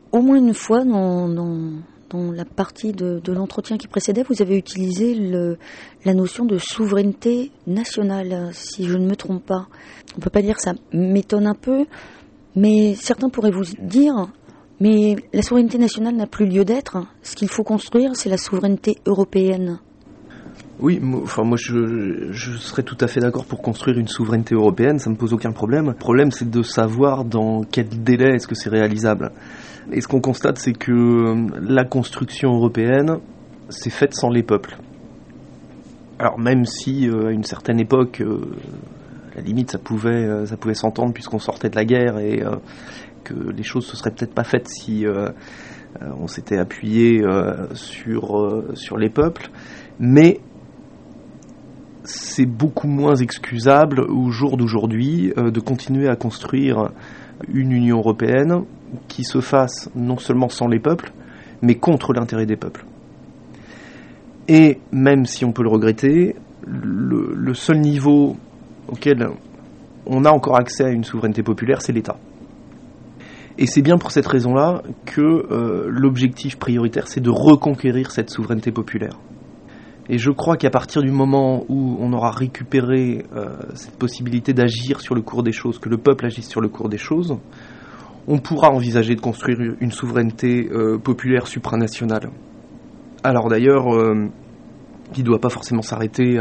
Au moins une fois dans la partie de l'entretien qui précédait, vous avez utilisé la notion de souveraineté nationale, si je ne me trompe pas. On ne peut pas dire que ça m'étonne un peu, mais certains pourraient vous dire, mais la souveraineté nationale n'a plus lieu d'être. Ce qu'il faut construire, c'est la souveraineté européenne. Oui, moi je serais tout à fait d'accord pour construire une souveraineté européenne, ça me pose aucun problème. Le problème, c'est de savoir dans quel délai est-ce que c'est réalisable. Et ce qu'on constate, c'est que la construction européenne s'est faite sans les peuples. Alors même si à une certaine époque, à la limite, ça pouvait s'entendre puisqu'on sortait de la guerre et que les choses se seraient peut-être pas faites si on s'était appuyé sur les peuples, mais c'est beaucoup moins excusable au jour d'aujourd'hui de continuer à construire une Union européenne qui se fasse non seulement sans les peuples, mais contre l'intérêt des peuples. Et même si on peut le regretter, le seul niveau auquel on a encore accès à une souveraineté populaire, c'est l'État. Et c'est bien pour cette raison-là que l'objectif prioritaire, c'est de reconquérir cette souveraineté populaire. Et je crois qu'à partir du moment où on aura récupéré cette possibilité d'agir sur le cours des choses, que le peuple agisse sur le cours des choses, on pourra envisager de construire une souveraineté populaire supranationale. Alors d'ailleurs, qui ne doit pas forcément s'arrêter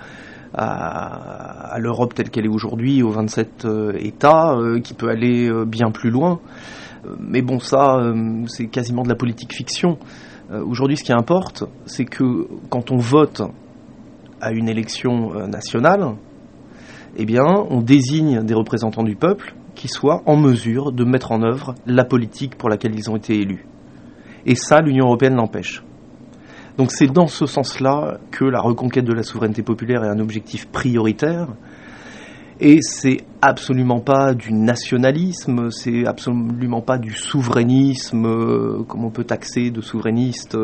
à l'Europe telle qu'elle est aujourd'hui, aux 27 États, qui peut aller bien plus loin. Mais bon, ça, c'est quasiment de la politique fiction. Aujourd'hui, ce qui importe, c'est que quand on vote à une élection nationale, eh bien, on désigne des représentants du peuple qui soient en mesure de mettre en œuvre la politique pour laquelle ils ont été élus. Et ça, l'Union européenne l'empêche. Donc c'est dans ce sens-là que la reconquête de la souveraineté populaire est un objectif prioritaire. Et c'est absolument pas du nationalisme, c'est absolument pas du souverainisme, comme on peut taxer de souverainistes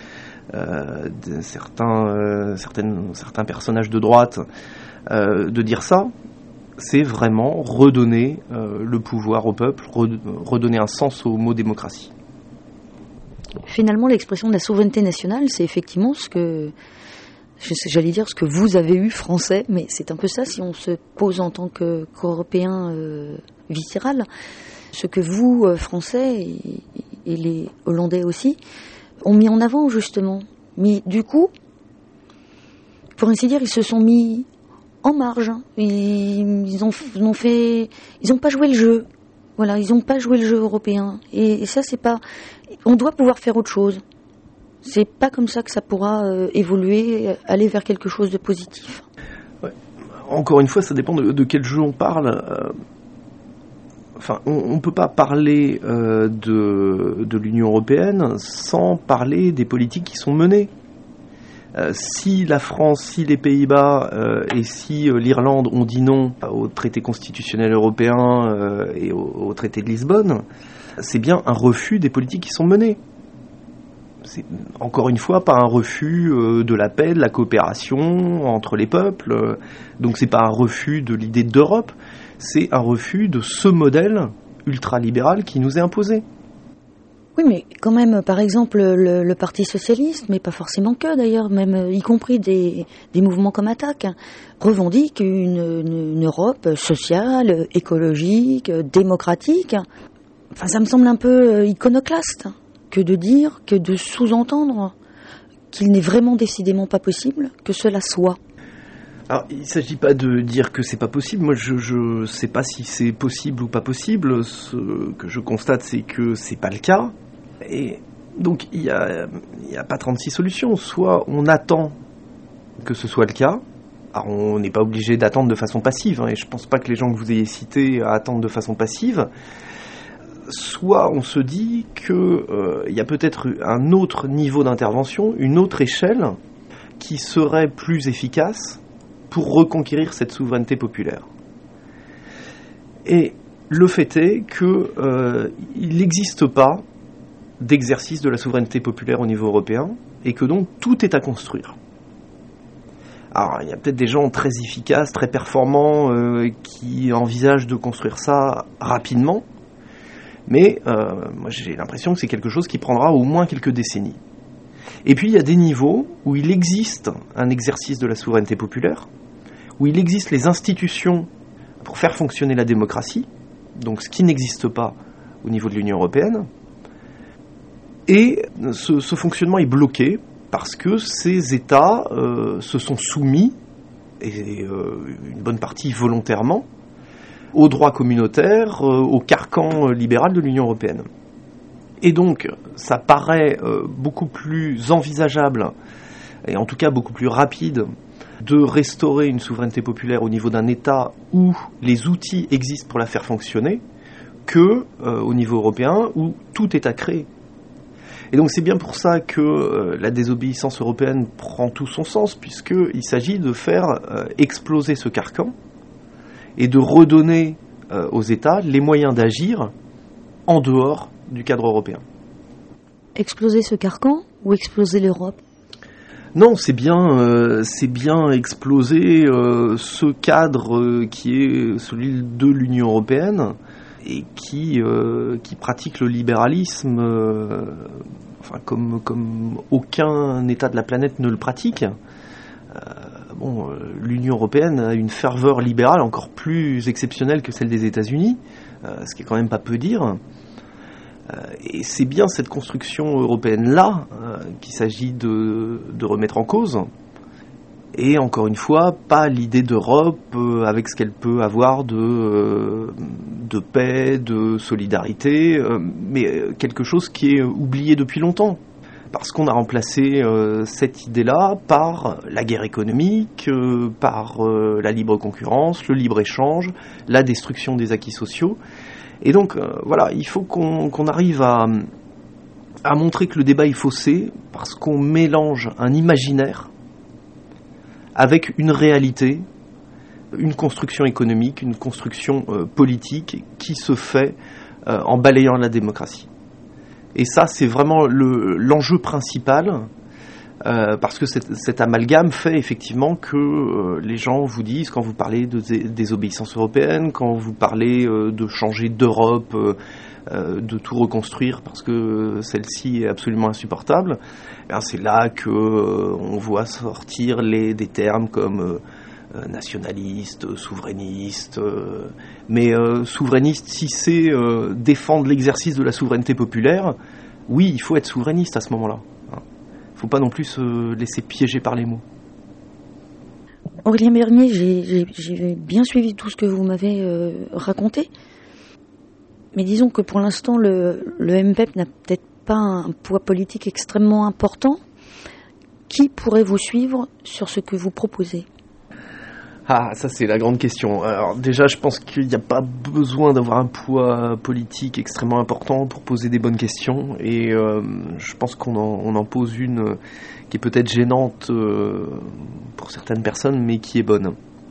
certains personnages de droite, de dire ça. C'est vraiment redonner le pouvoir au peuple, redonner un sens au mot démocratie. Finalement, l'expression de la souveraineté nationale, c'est effectivement ce que vous avez eu français, mais c'est un peu ça si on se pose en tant qu'Européen viscéral. Ce que vous, français, et les Hollandais aussi, ont mis en avant justement. Mais du coup, pour ainsi dire, ils se sont mis en marge. Ils ont pas joué le jeu. Voilà, ils n'ont pas joué le jeu européen. Et ça, c'est pas... On doit pouvoir faire autre chose. C'est pas comme ça que ça pourra évoluer, aller vers quelque chose de positif. Ouais. Encore une fois, ça dépend de quel jeu on parle. Enfin, on peut pas parler de l'Union européenne sans parler des politiques qui sont menées. Si la France, si les Pays-Bas et si l'Irlande ont dit non au traité constitutionnel européen et au traité de Lisbonne, c'est bien un refus des politiques qui sont menées. C'est encore une fois pas un refus de la paix, de la coopération entre les peuples. Donc c'est pas un refus de l'idée d'Europe, c'est un refus de ce modèle ultralibéral qui nous est imposé. Oui, mais quand même, par exemple, le Parti socialiste, mais pas forcément que d'ailleurs, même y compris des mouvements comme Attac, revendiquent une Europe sociale, écologique, démocratique. Enfin, ça me semble un peu iconoclaste que de dire, que de sous-entendre qu'il n'est vraiment décidément pas possible que cela soit. Alors, il ne s'agit pas de dire que c'est pas possible. Moi, je sais pas si c'est possible ou pas possible. Ce que je constate, c'est que c'est pas le cas. Et donc, il y a pas 36 solutions. Soit on attend que ce soit le cas. Alors, on n'est pas obligé d'attendre de façon passive, et je pense pas que les gens que vous ayez cités attendent de façon passive. Soit on se dit que y a peut-être un autre niveau d'intervention, une autre échelle qui serait plus efficace pour reconquérir cette souveraineté populaire. Et le fait est qu'il n'existe pas d'exercice de la souveraineté populaire au niveau européen et que donc tout est à construire. Alors il y a peut-être des gens très efficaces, très performants qui envisagent de construire ça rapidement, Mais moi j'ai l'impression que c'est quelque chose qui prendra au moins quelques décennies. Et puis il y a des niveaux où il existe un exercice de la souveraineté populaire, où il existe les institutions pour faire fonctionner la démocratie, donc ce qui n'existe pas au niveau de l'Union européenne, et ce fonctionnement est bloqué parce que ces États se sont soumis, et une bonne partie volontairement, au droit communautaire, au carcan libéral de l'Union européenne. Et donc, ça paraît beaucoup plus envisageable, et en tout cas beaucoup plus rapide, de restaurer une souveraineté populaire au niveau d'un État où les outils existent pour la faire fonctionner, que au niveau européen où tout est à créer. Et donc c'est bien pour ça que la désobéissance européenne prend tout son sens, puisqu'il s'agit de faire exploser ce carcan et de redonner aux États les moyens d'agir en dehors du cadre européen. Exploser ce carcan ou exploser l'Europe ? Non, c'est bien exploser ce cadre qui est celui de l'Union européenne et qui pratique le libéralisme comme aucun État de la planète ne le pratique. L'Union européenne a une ferveur libérale encore plus exceptionnelle que celle des États-Unis, ce qui est quand même pas peu dire. Et c'est bien cette construction européenne-là qu'il s'agit de remettre en cause. Et encore une fois, pas l'idée d'Europe avec ce qu'elle peut avoir de paix, de solidarité, mais quelque chose qui est oublié depuis longtemps. Parce qu'on a remplacé cette idée-là par la guerre économique, par la libre concurrence, le libre-échange, la destruction des acquis sociaux. Et donc, voilà, il faut qu'on arrive à montrer que le débat est faussé, parce qu'on mélange un imaginaire avec une réalité, une construction économique, une construction politique qui se fait en balayant la démocratie. Et ça, c'est vraiment l'enjeu principal, parce que cet amalgame fait effectivement que les gens vous disent, quand vous parlez de désobéissance européenne, quand vous parlez de changer d'Europe, de tout reconstruire parce que celle-ci est absolument insupportable, c'est là qu'on voit sortir des termes comme nationaliste, souverainiste. Mais souverainiste, si c'est défendre l'exercice de la souveraineté populaire, oui, il faut être souverainiste à ce moment-là. Il ne faut pas non plus se laisser piéger par les mots. Aurélien Bernier, j'ai bien suivi tout ce que vous m'avez raconté. Mais disons que pour l'instant, le MPEP n'a peut-être pas un poids politique extrêmement important. Qui pourrait vous suivre sur ce que vous proposez ? Ah, ça c'est la grande question. Alors déjà, je pense qu'il n'y a pas besoin d'avoir un poids politique extrêmement important pour poser des bonnes questions. Et je pense qu'on en pose une qui est peut-être gênante pour certaines personnes, mais qui est bonne.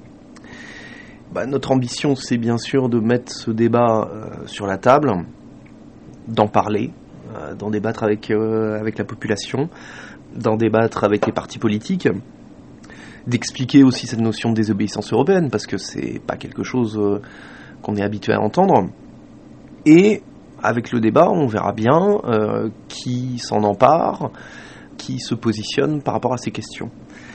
Notre ambition, c'est bien sûr de mettre ce débat sur la table, d'en parler, d'en débattre avec la population, d'en débattre avec les partis politiques, d'expliquer aussi cette notion de désobéissance européenne, parce que c'est pas quelque chose qu'on est habitué à entendre. Et avec le débat, on verra bien qui s'en empare, qui se positionne par rapport à ces questions.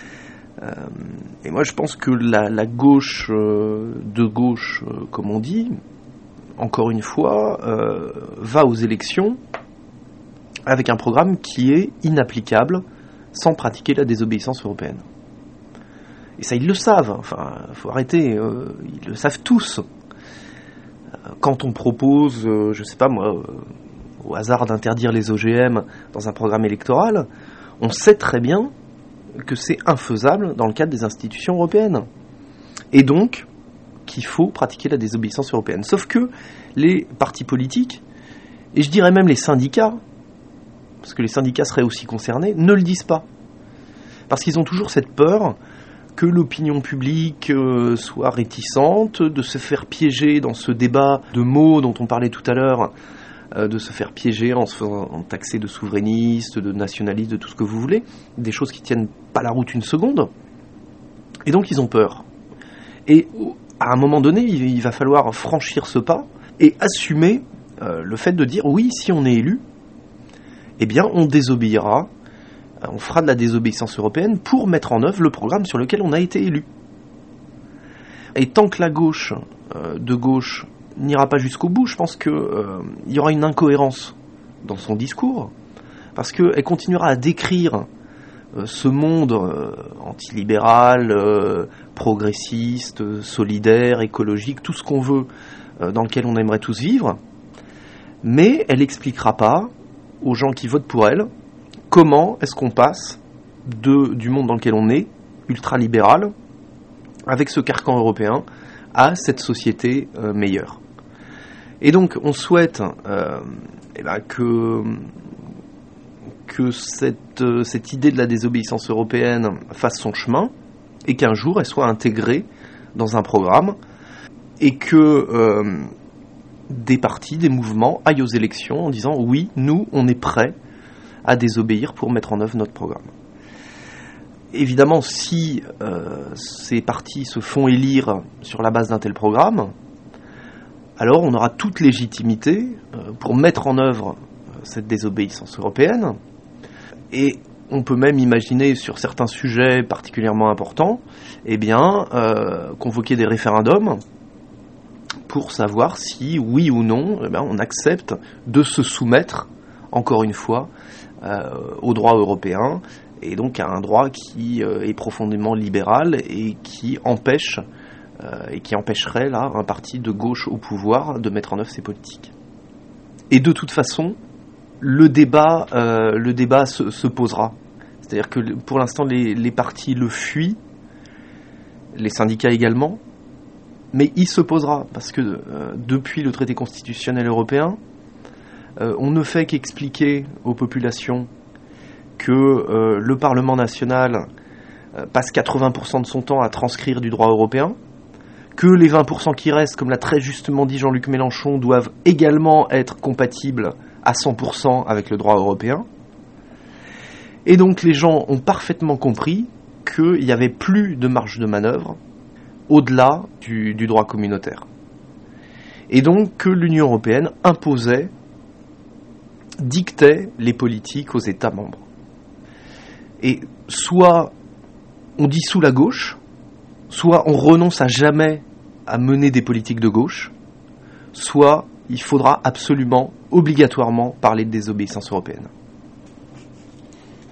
Et moi je pense que la gauche de gauche, comme on dit, encore une fois, va aux élections avec un programme qui est inapplicable sans pratiquer la désobéissance européenne. Et ça, ils le savent. Enfin, faut arrêter. Ils le savent tous. Quand on propose, je sais pas moi, au hasard d'interdire les OGM dans un programme électoral, on sait très bien que c'est infaisable dans le cadre des institutions européennes. Et donc, qu'il faut pratiquer la désobéissance européenne. Sauf que les partis politiques, et je dirais même les syndicats, parce que les syndicats seraient aussi concernés, ne le disent pas. Parce qu'ils ont toujours cette peur que l'opinion publique soit réticente, de se faire piéger dans ce débat de mots dont on parlait tout à l'heure, de se faire piéger en se faisant taxer de souverainiste, de nationaliste, de tout ce que vous voulez, des choses qui tiennent pas la route une seconde. Et donc ils ont peur. Et à un moment donné, il va falloir franchir ce pas et assumer le fait de dire oui, si on est élu, eh bien on désobéira, on fera de la désobéissance européenne pour mettre en œuvre le programme sur lequel on a été élu. Et tant que la gauche, de gauche, n'ira pas jusqu'au bout, je pense qu'il y aura une incohérence dans son discours, parce qu'elle continuera à décrire ce monde antilibéral, progressiste, solidaire, écologique, tout ce qu'on veut, dans lequel on aimerait tous vivre, mais elle n'expliquera pas aux gens qui votent pour elle comment est-ce qu'on passe du monde dans lequel on est, ultralibéral, avec ce carcan européen, à cette société meilleure. Et donc on souhaite que cette idée de la désobéissance européenne fasse son chemin, et qu'un jour elle soit intégrée dans un programme, et que des partis, des mouvements aillent aux élections en disant oui, nous on est prêts à désobéir pour mettre en œuvre notre programme. Évidemment, si ces partis se font élire sur la base d'un tel programme, alors on aura toute légitimité pour mettre en œuvre cette désobéissance européenne, et on peut même imaginer sur certains sujets particulièrement importants, convoquer des référendums pour savoir si, oui ou non, on accepte de se soumettre, encore une fois, au droit européen, et donc à un droit qui est profondément libéral et qui empêcherait là un parti de gauche au pouvoir de mettre en œuvre ses politiques. Et de toute façon, le débat se posera. C'est-à-dire que pour l'instant les partis le fuient, les syndicats également, mais il se posera, parce que depuis le traité constitutionnel européen, on ne fait qu'expliquer aux populations que le Parlement national passe 80% de son temps à transcrire du droit européen, que les 20% qui restent, comme l'a très justement dit Jean-Luc Mélenchon, doivent également être compatibles à 100% avec le droit européen. Et donc les gens ont parfaitement compris qu'il n'y avait plus de marge de manœuvre au-delà du droit communautaire. Et donc que l'Union européenne dictait les politiques aux États membres. Et soit on dissout la gauche, soit on renonce à jamais à mener des politiques de gauche, soit il faudra absolument, obligatoirement parler de désobéissance européenne.